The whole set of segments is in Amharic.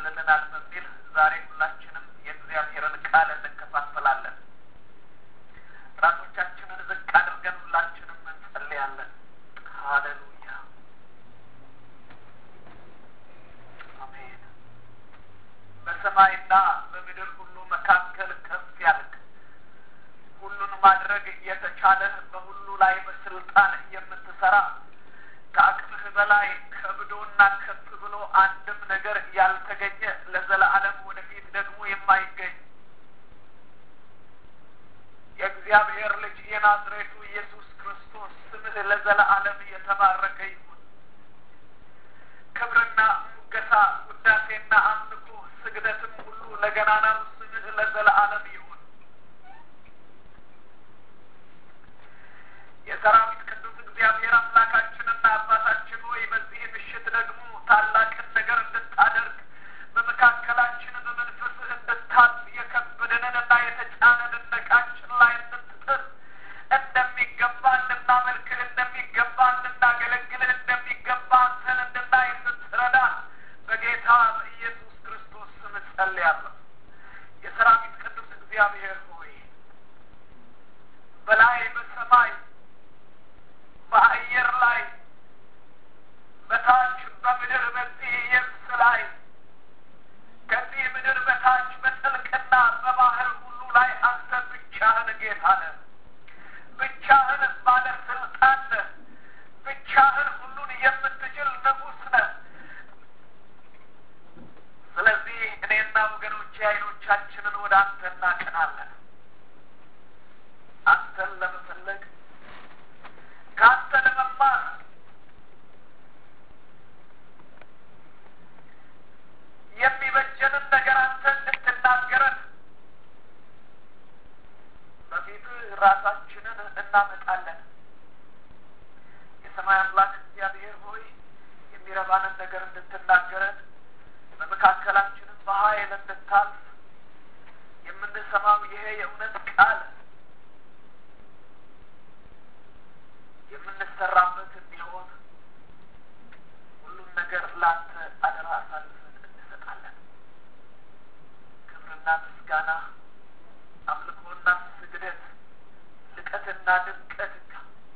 ይቀበልልናል በሚል ዛሬ ሁላችንም የእግዚአብሔርን ቃል እንከፋፈላለን። ራሶቻችንን ዝቅ አድርገን ሁላችንም እንጸልያለን። ሃሌሉያ አሜን። በሰማይና በምድር ሁሉ መካከል ከፍ ያልክ ሁሉን ማድረግ የተቻለህ በሁሉ ላይ በስልጣን የምትሰራ ከአቅምህ በላይ ከብዶና ከፍ ብሎ አንድም ነገር ያልተገኘ ለዘላለም ወደፊት ደግሞ የማይገኝ የእግዚአብሔር ልጅ የናዝሬቱ ኢየሱስ ክርስቶስ ስምህ ለዘላለም የተባረከ ይሁን። ክብርና ሙገሳ ውዳሴና አምልኮ ስግደትም ሁሉ ለገናናው ስምህ ለዘላለም ይሁን። የሰራዊት ቅዱስ እግዚአብሔር አምላካችንና አባታችን ሆይ በዚህ ምሽት ደግሞ ታላቅን ነገር እንድታደርግ በመካከላችን በመንፈስህ እንድታልፍ የከበደንንና የተጫነንን ዕቃችን ላይ እንድትጥል እንደሚገባ እንድናመልክህ እንደሚገባ እንድናገለግልህ እንደሚገባ አንተን እንድናይ እንድትረዳን በጌታ በኢየሱስ ክርስቶስ ስም ጸልያለሁ። የሰራዊት ቅዱስ እግዚአብሔር ሆይ በላይ በሰማይ በአየር ላይ በታች በምድር በዚህ የብስ ላይ ከዚህ ምድር በታች በጥልቅና በባህር ሁሉ ላይ አንተ ብቻህን ጌታ ነህ። ብቻህን ባለስልጣን ነህ። ብቻህን ሁሉን የምትችል ንጉሥ ነህ። ስለዚህ እኔና ወገኖቼ አይኖቻችንን ወደ አንተ እናቀናለን። አንተን ለመፈለግ ከአንተ ለመማር የሚበጀንን ነገር አንተ እንድትናገረን በፊትህ ራሳችንን እናመጣለን። የሰማይ አምላክ እግዚአብሔር ሆይ የሚረባንን ነገር እንድትናገረን በመካከላችንም በኃይል እንድታልፍ የምንሰማው ይሄ የእውነት ቃል የምንሰራበት እንዲሆን ሁሉም ነገር ላንተ አደራ አሳልፈን እንሰጣለን። ክብርና ምስጋና አምልኮና ስግደት ልቀትና ድምቀትና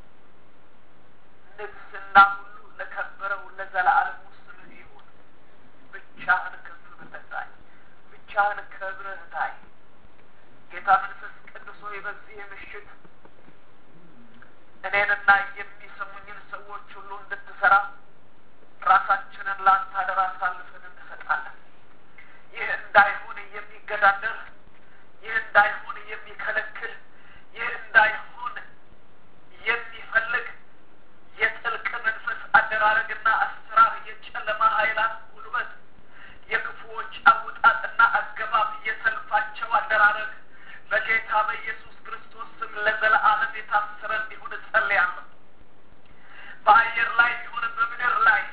ንግስና ሁሉ ለከበረው ለዘላለሙ ስምህ ይሁን። ብቻህን ከፍ ብለህ ታይ። ብቻህን ከብረህ ታይ። ጌታ መንፈስ ቅዱስ ሆይ በዚህ ምሽት እኔንና የሚሰሙኝን ሰዎች ሁሉ እንድትሰራ ራሳችንን ላንተ አደራ አሳልፈን እንሰጣለን። ይህ እንዳይሆን የሚገዳደር፣ ይህ እንዳይሆን የሚከለክል፣ ይህ እንዳይሆን የሚፈልግ የጥልቅ መንፈስ አደራረግና አሰራር፣ የጨለማ ኃይላት ጉልበት፣ የክፉዎች አውጣጥና አገባብ፣ የሰልፋቸው አደራረግ በጌታ በኢየሱስ ክርስቶስ ስም ለዘላለም የታሰረ እንዲሆን እጸልያለሁ። በአየር ላይ ቢሆን በምድር ላይ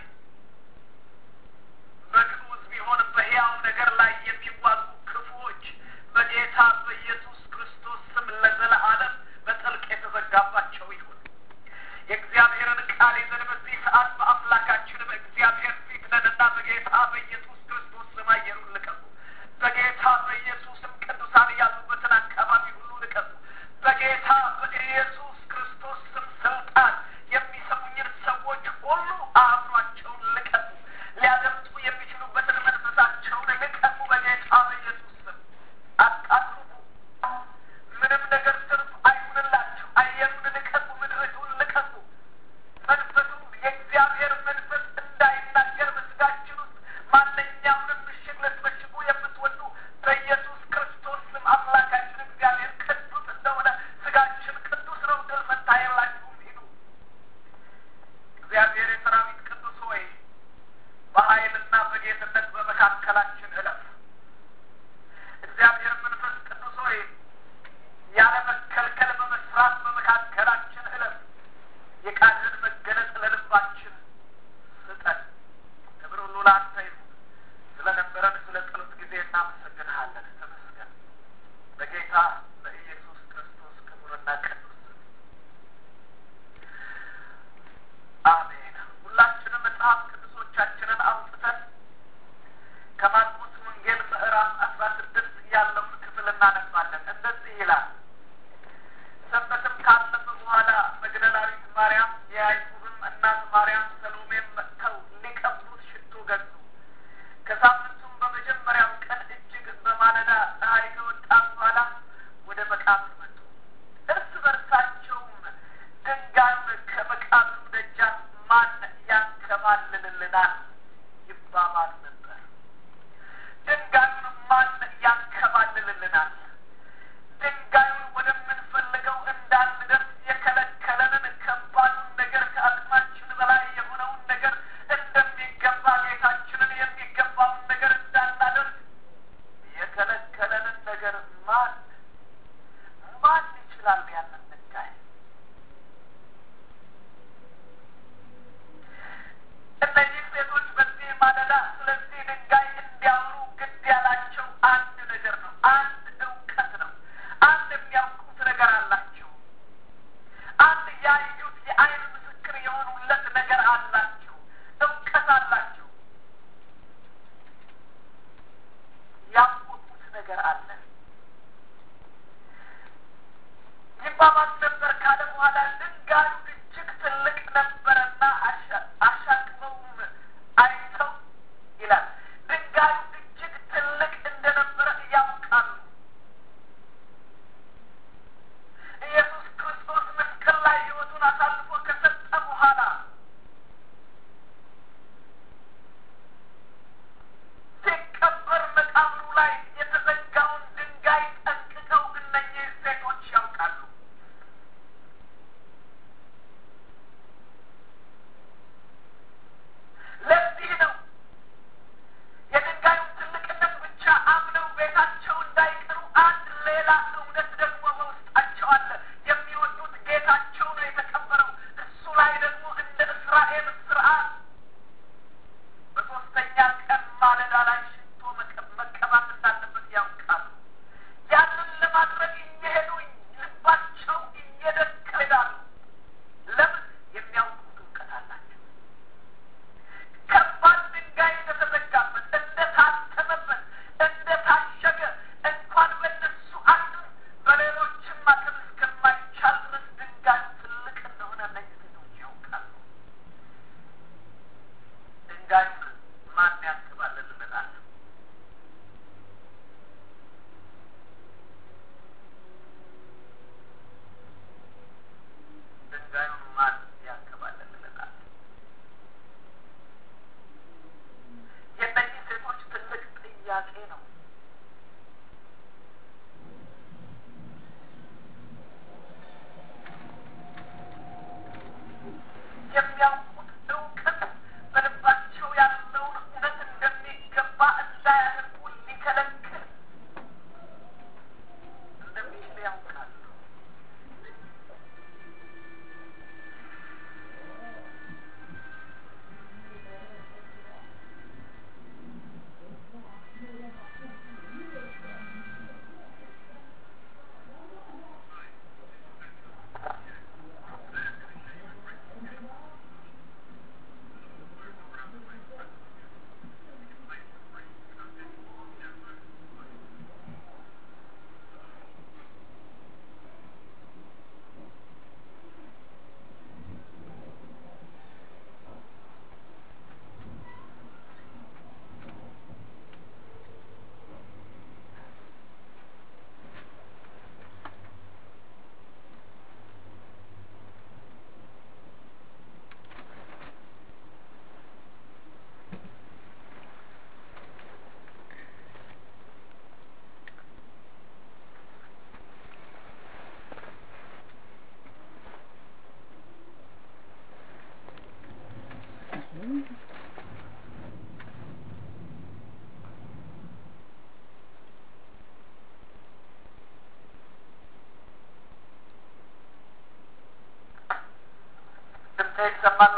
በግዑዝ ቢሆን በሕያው ነገር ላይ የሚዋጉ ክፉዎች በጌታ በኢየሱስ ክርስቶስ ስም ለዘላለም በጥልቅ የተዘጋባቸው ይሁን። የእግዚአብሔርን ቃል ይዘን በዚህ ሰዓት በአምላካችን በእግዚአብሔር ፊት ነንና በጌታ በኢየሱስ ክርስቶስ ስም አየሩን ልቀቁ። በጌታ በኢየሱስም ቅዱሳን ያሉበትን አካባቢ ሁሉ ልቀቁ። በጌታ በኢየሱስ ክርስቶስ ያንከባልልልናል ይባባል ነበር። ድንጋዩን ማን ያንከባልልልናል? ድንጋዩን ወደምንፈልገው እንዳንደርስ የከለከለንን ከባዱን ነገር ከአቅማችን በላይ የሆነውን ነገር እንደሚገባ ጌታችንን የሚገባውን ነገር እንዳናደርግ የከለከለንን ነገር ማን ይችላል? ያንን ድንጋይ እነዚህ ሴቶች በዚህ ማለዳ ስለዚህ ድንጋይ እንዲያወሩ ግድ ያላቸው አንድ ነገር ነው። አንድ እውቀት ነው። አንድ የሚያውቁት ነገር አላቸው። አንድ ያዩት የዓይን ምስክር የሆኑለት ነገር አላቸው። እውቀት አላቸው። ያወቁት ነገር አለ። ይባባል ነበር ካለ በኋላ ድንጋዩ እጅግ ትልቅ ነበረና አሻቅበውም አይተው ይላል። ድንጋዩ እጅግ ትልቅ እንደነበረ ያውቃሉ። ኢየሱስ ክርስቶስ መስቀል ላይ ሕይወቱን አሳልፎ ከሰጠ በኋላ ሲቀበር መቃብሩ ላይ የተዘጋውን ድንጋይ ጠንቅቀው እነኚህ ሴቶች ያውቃሉ። ለዚህ ነው የድንጋዩን ትልቅነት ብቻ አምነው ቤታቸው እንዳይቀሩ አንድ ሌላ እውነት ደግሞ በውስጣቸው አለ። የሚወዱት ጌታቸው ነው የተቀበረው። እሱ ላይ ደግሞ እንደ እስራኤል ስርዓት በሶስተኛ ቀን ማለዳ ላይ ሽቶ መቀባት እንዳለበት ያውቃሉ። ያንን ለማድረግ እየሄዱ ልባቸው እየደከ ሄዳሉ። ለምን? የሚያውቁት እውቀት አላቸው። ከባድ ድንጋይ እንደተዘጋበት፣ እንደታተመበት፣ እንደታሸገ እንኳን በእነሱ አቅም በሌሎችም አቅም እስከማይቻል ድረስ ድንጋዩ ትልቅ እንደሆነ እነዚህ ሴቶች ያውቃሉ። ድንጋዩን ማን ያንከባልልልናል? ድንጋዩን ማን ያንከባልልልናል? የእነዚህ ሴቶች ትልቅ ጥያቄ ነው። የሚያውቁት እውቀት በልባቸው ያለውን እውነት እንደሚገባ እንዳያደርጉ ሊከለክል እንደሚችል ያውቃሉ። ድምጼ ይሰማል?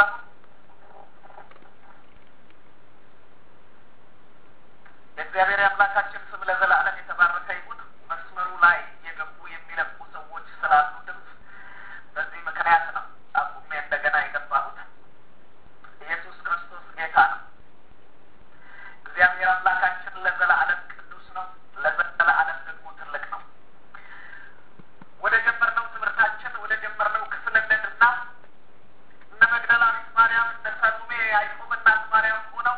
የእግዚአብሔር አምላካችን ስም ለዘላለም የተባረከ ይሁን። መስመሩ ላይ የገቡ የሚለቁ ሰዎች ስላሉ ድምፅ በዚህ ምክንያት ነው አቁሜ እንደገና የገባሁት። ኢየሱስ ክርስቶስ ጌታ ነው። እግዚአብሔር አምላካችን ለዘላለም ቅዱስ ነው። ለዘላለም ደግሞ ትልቅ ነው። ወደ ጀመርነው ትምህርታችን ወደ ጀመርነው ክፍል እንሂድና እነ መግደላዊት ማርያም፣ እነ ሰሎሜ፣ ያዕቆብ እናት ማርያም ሆነው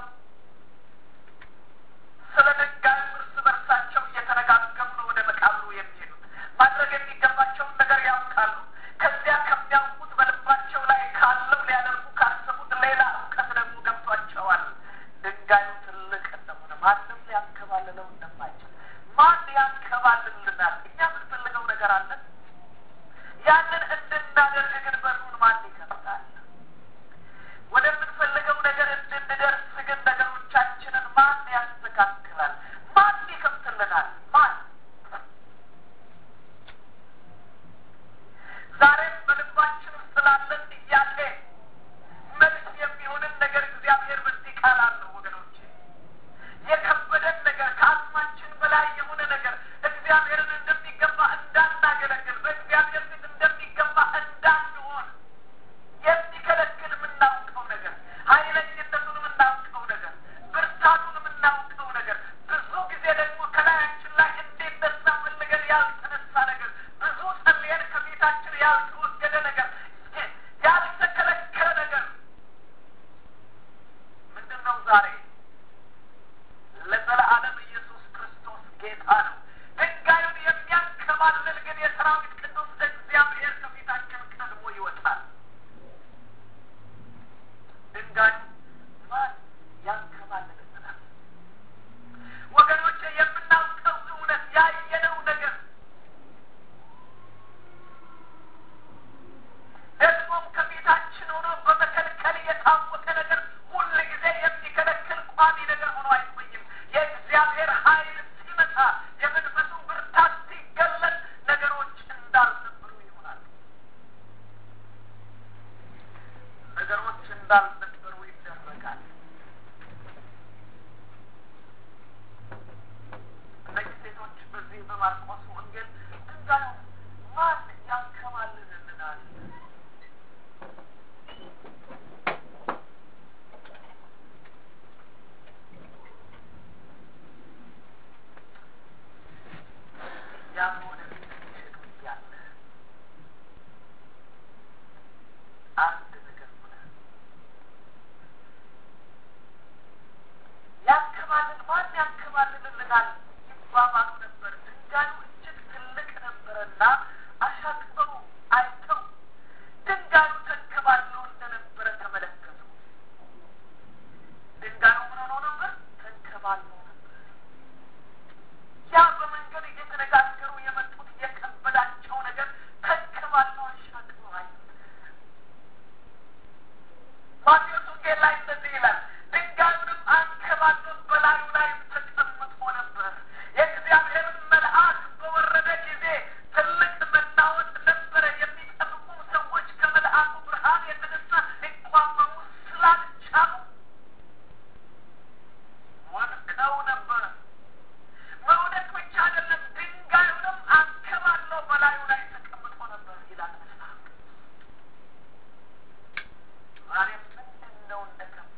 ስለ ድንጋዩ እርስ በርሳቸው እየተነጋገሩ ነው ወደ መቃብሩ የሚሄዱት። ማድረግ የሚገባቸውን ነገር ያውቃሉ። ከዚያ ከሚያውቁት በልባቸው ላይ ካለው ሊያደርጉ ካሰቡት ሌላ እውቀት ደግሞ ገብቷል። ድንጋይ ማን ያንከባልልናል? ወገኖቼ የምናውቀው እውነት ያየነው ነገር ደግሞም ከፊታችን ሆኖ በመከልከል የታወቀ ነገር ሁል ጊዜ የሚከለክል ቋሚ ነገር ሆኖ አይቆይም። የእግዚአብሔር ኃይል ሲመጣ የመንፈሱ ብርታት ሲገለጥ ነገሮች እንዳልነበሩ ይሆናሉ። ነገሮች እንዳልነበሩ ይደረጋል። እነዚህ ሴቶች በዚህ በማርቆስ ወንጌል ድንጋዩን ማን ያንከባልልልናል? ያም ወደፊት ሲሄዱ እያለ አንድ ነገር ሆነ። ማን ያንከባልልልናል ይባባሉ ነበር። ድንጋዩ እጅግ ትልቅ ነበረና አሻቅበው አይተው ድንጋዩ ተንከባልሎ እንደነበረ ተመለከቱ። ድንጋዩ ምን ሆኖ ነበር? ተንከባልሎ ነበር። ያ በመንገድ እየተነጋገሩ የመጡት የከበዳቸው ነገር ተንከባልሎ አሻቅበው አዩት። ማቴዎስ ወንጌል ላይ እንደዚህ ይላል፣ ድንጋዩንም አንከባሎ በላዩ ላይ ተቀምጦ ነበር። የእግዚአብሔርን መልአክ በወረደ ጊዜ ትልቅ መናወጥ ነበረ። የሚጠብቁ ሰዎች ከመልአኩ ብርሃን የተነሳ ሊቋቋሙ ስላልቻሉ ወድቀው ነበር። መውደቅ ብቻ አይደለም፣ ድንጋዩንም አንከባሎ በላዩ ላይ ተቀምጦ ነበር ይላል መጽሐፍ። ዛሬ ምንድን ነው እንደከበደ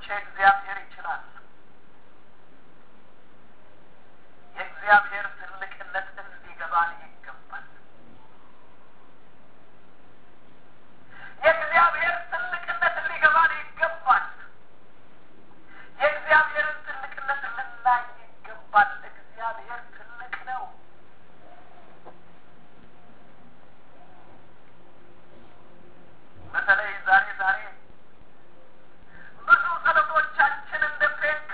ወገኖቼ እግዚአብሔር ይችላል። የእግዚአብሔር ትልቅነት እንዲገባን ይገባል። የእግዚአብሔር ትልቅነት ሊገባን ይገባል። የእግዚአብሔርን ትልቅነት ልናይ ይገባል። እግዚአብሔር ትልቅ ነው። በተለይ ዛሬ ብዙ ጸሎቶቻችን እንደ ጴንጤ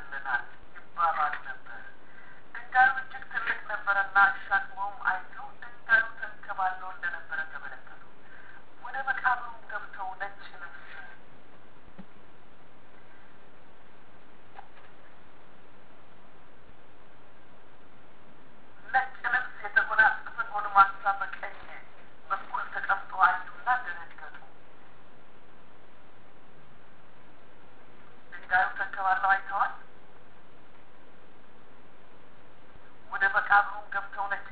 ይሆንልናል ይባባሉ ነበር። ድንጋዩ እጅግ ትልቅ ነበረና አሻቅበውም አይተው ድንጋዩ ተንከባሎ እንደነበረ ተመለከቱ። ወደ መቃብሩም ገብተው ነጭ ልብስ የተጎናጸፈ ጎልማሳ በቀኝ በኩል ተቀምጦ አዩና ደነገጡ። ድንጋዩ ተንከባሎ አይተዋል። ወደ መቃብሩም ገብተው ነጭ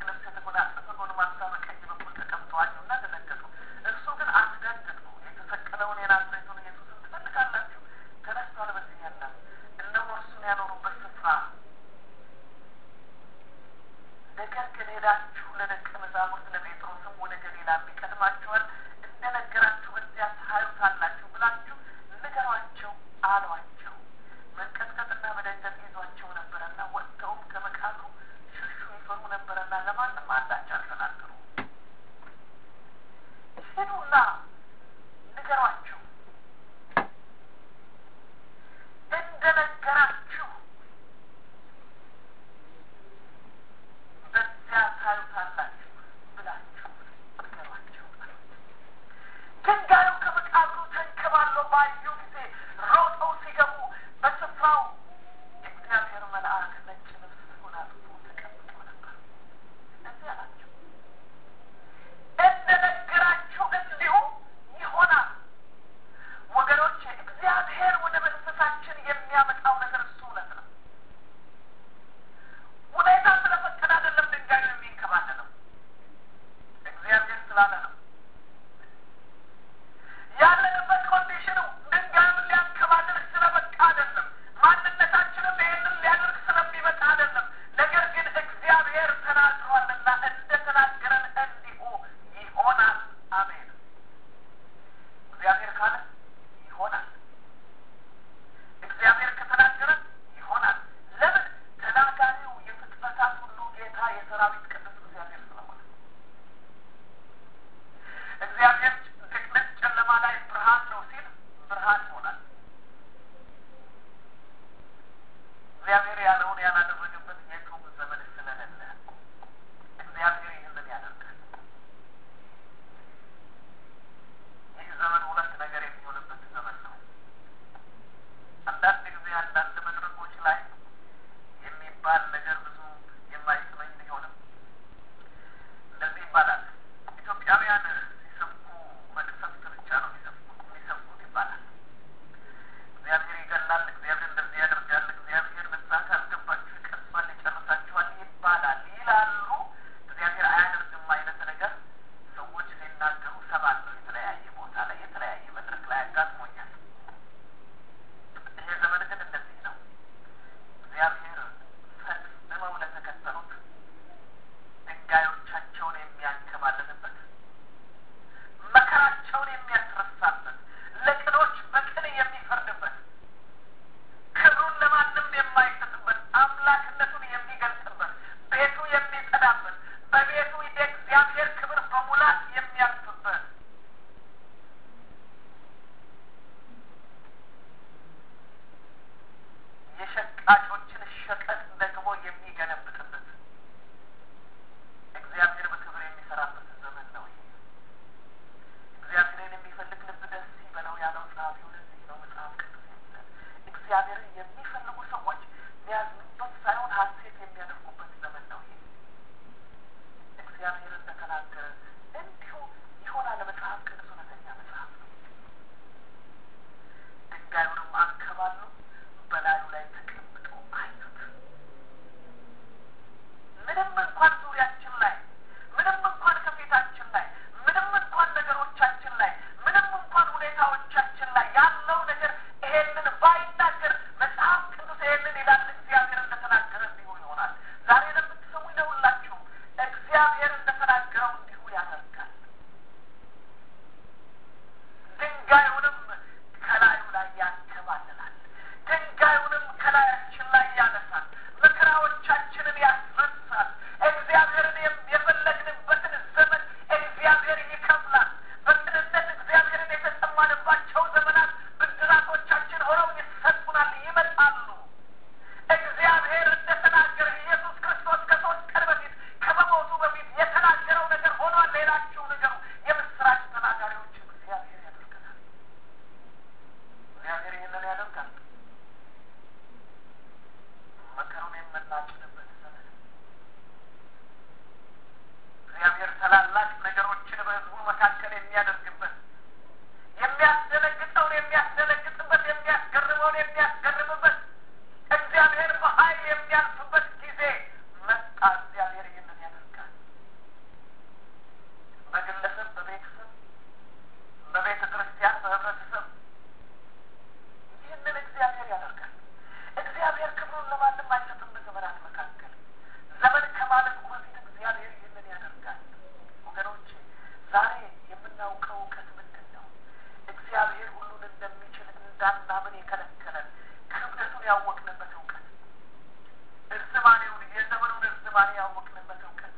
ክብሩን ለማንም አይሰጥም በዘመናት መካከል። ዘመን ከማለፉ በፊት እግዚአብሔር ይህንን ያደርጋል። ወገኖቼ ዛሬ የምናውቀው እውቀት ምንድን ነው? እግዚአብሔር ሁሉን እንደሚችል እንዳናምን የከለከለን ክብደቱን ያወቅንበት እውቀት፣ እርዝማኔውን የዘመኑን እርዝማኔ ያወቅንበት እውቀት፣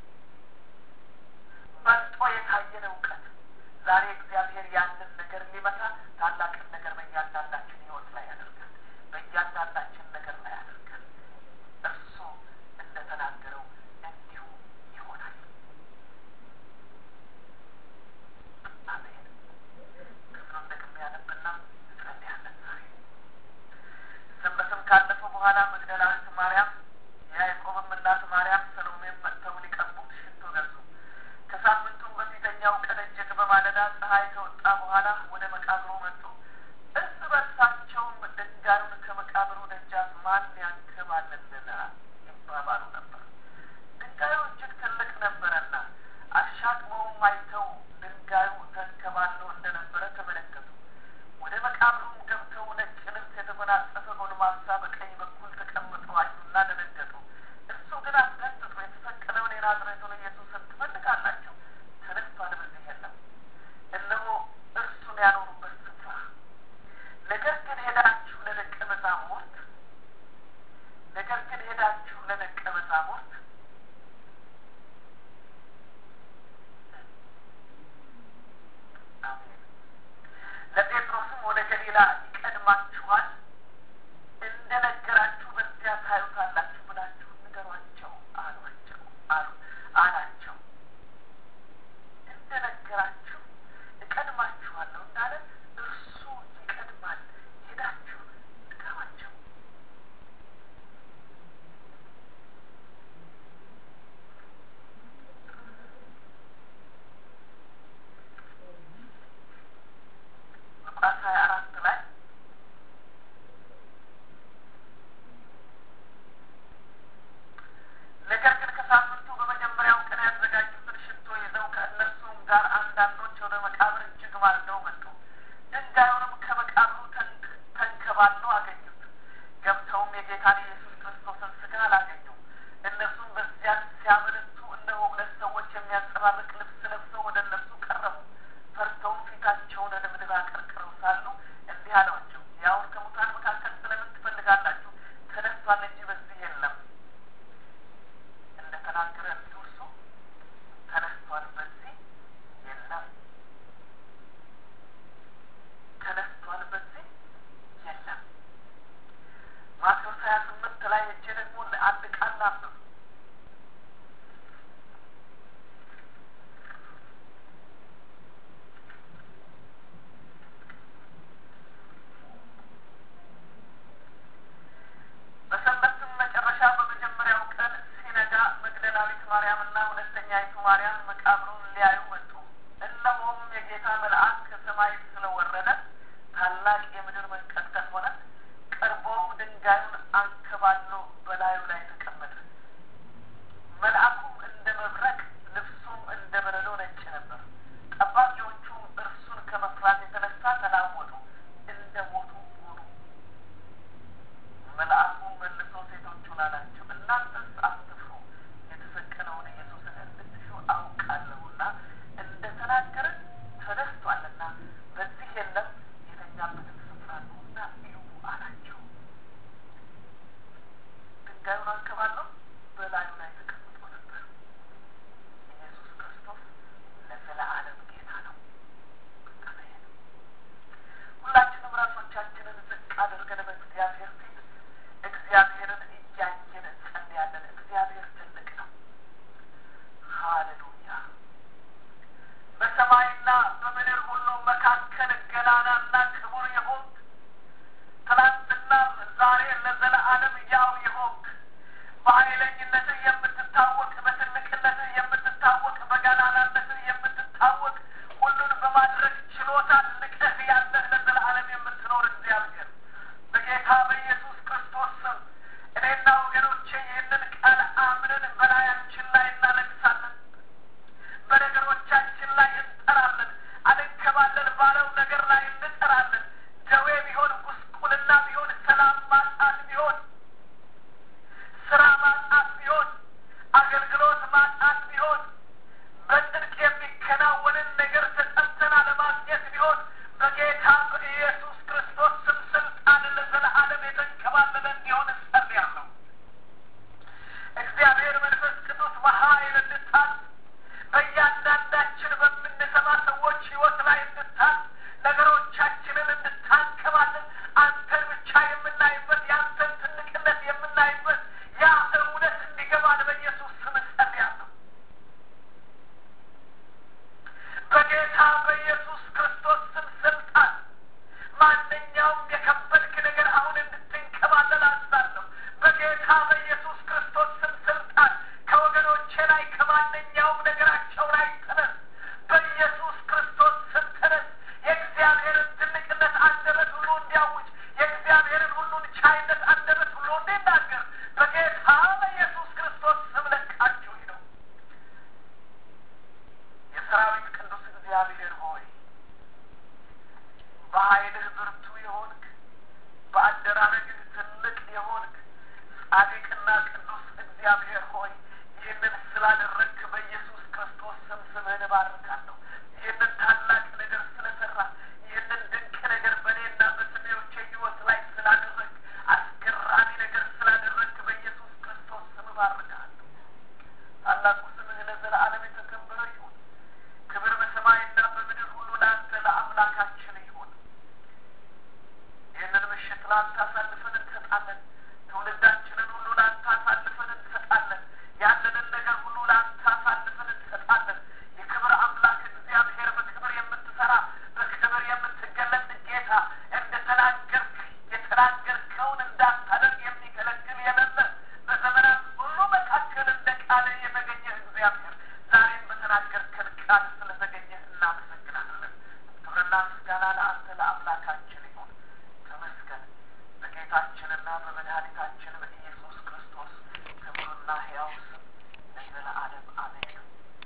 በልጦ የታየን እውቀት። ዛሬ እግዚአብሔር ያንን ነገር ሊመታ ታላቅን ነገር በእያንዳንዳችን ሕይወት ላይ ያደርጋል። በእያንዳንዳችን ነገር ላይ ያደርጋል። እርሱ እንደተናገረው እንዲሁ ይሆናል። አሜን። ክፍሉን ደግሜ ያነብና እንጸልያለን። ዛሬ ሰንበትም ካለፈ በኋላ መግደላዊት ማርያም፣ የያዕቆብም እናት ማርያም፣ ሰሎሜም መጥተው ሊቀቡት ሽቶ ገዙ። ከሳምንቱም በፊተኛው ቀን እጅግ በማለዳ ፀሐይ ከወጣ በኋላ ወደ መቃብሩ መጡ። እርስ በርሳቸውም ድንጋዩን ከመቃብሩ ደጃፍ ማን ያንከባልልናል ይባባሉ ነበር። ድንጋዩ እጅግ ትልቅ ነበረና አሻቅበውም አይተው ድንጋዩ ተንከባሎ እንደነበረ ተመለከቱ። ወደ መቃብሩም ገብተው ነጭ ልብስ የተጎናጸፈ ጎልማሳ በቀኝ በኩል ተቀምጦ አዩና ደነገጡ። እርሱ ግን አስደንግጦ የተሰቀለውን የናዝሬቱን ኢየሱስን ትፈልጋላችሁ? ተነስቷል፣ በዚህ የለም። እነሆ እርሱን ያኖሩበት ስፍራ። ነገር ግን ሄዳችሁ ለደቀ መዛሙርት አሜን። ለጴጥሮስም ወደ ገሊላ ይቀድማችኋል፣ እንደነገራችሁ በዚያ ታዩታላችሁ ብላችሁ ንገሯቸው አላቸው። እንደነገራችሁ እቀድማችኋለሁ እንዳለ እርሱ ይቀድማል። ሄዳችሁ ንገሯቸው። ሉቃስ 24 ላይ ነገር ግን ከሳምንቱ በመጀመሪያው ቀን ያዘጋጁትን ሽቶ ይዘው ከእነርሱም ጋር አንዳንዶች ወደ መቃብር እጅግ ማልደው መጡ። ድንጋዩንም ከመቃብሩ ተንከባለው አገኙት። ገብተውም የጌታን የኢየሱስ ክርስቶስን ሥጋ አላገኙም። እነርሱም በዚያ ሲያመነቱ እነሆ ሁለት ሰዎች የሚያንጸባርቅ ልብስ ለብሰው ወደ እነርሱ ቀረቡ። ፈርተውም ፊታቸውን ወደ ምድር አቀርቅረው ሳሉ እንዲህ አሏቸው፣ ሕያውን ከሙታን መካከል ስለምን ትፈልጋላችሁ? ተነስቷል እንጂ በዚህ የለም። እንደተናገረ እንዲሁ እርሱ ተነስቷል፣ በዚህ የለም። ተነስቷል፣ በዚህ የለም። ማቴዎስ 28 ላይ እጄ ደግሞ አንድ ቃል ላንብብ። በሰንበትም መጨረሻ በመጀመሪያው ቀን ሲነጋ መግደላዊት ማርያምና ሁለተኛይቱ ማርያም መቃብሩን ሊያዩ መጡ። እነሆም የጌታ መልአክ ከሰማይ ስለወረደ ታላቅ የምድር መንቀጥቀጥ ሆነ። ቀርቦም ድንጋዩን አንከባሎ በላዩ ላይ ተቀመጠ። መልአኩም እንደ መብረቅ፣ ልብሱም እንደ በረዶ ነጭ ነበር። ጠባቂዎቹም እርሱን ከመፍራት የተነሳ ተናወጡ፣ እንደ ሞቱ ሆኑ። መልአኩም መልሶ ሴቶቹን አላቸው፣ እናንተስ አትፍሩ፣ የተሰቀለውን ኢየሱስን እንድትሹ አውቃለሁና እንደተናገረ ተነስቷልና በዚህ የለም። የተኛበትን ስፍራ ነውና እዩ አላቸው። ድንጋዩን አንከባለው በላዩ ላይ ተቀምጦ ነበር። ኢየሱስ ክርስቶስ ለዘለዓለም ጌታ ነው። አሜን። ሁላችንም ራሶቻችንን ዝቅ አድርገን በእግዚአብሔር ፊት እግዚአብሔርን እያየን እንጸልያለን። እግዚአብሔር ትልቅ ነው። ሃሌሉያ። በሰማይና በምድር ሁሉ መካከል ገናናና ክቡር የሆንክ ትናንትናም ዛሬ ለዘለዓለም ያው የሆንክ በኃይለኝነትህ የምትታወቅ፣ በትልቅነትህ የምትታወቅ፣ በገናና